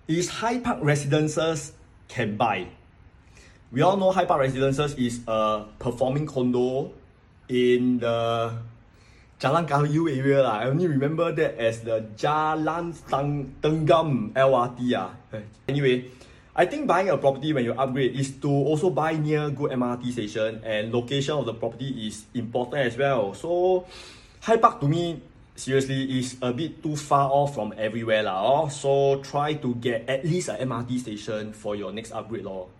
is Hyde Park Residences can buy. We all know Hyde Park Residences is a performing condo in the Jalan Kayu area. I only remember that as the Jalan Tenggam LRT. Anyway, I think buying a property when you upgrade is to also buy near good MRT station, and location of the property is important as well. So Hyde Park to me, seriously, is a bit too far off from everywhere. So try to get at least an MRT station for your next upgrade.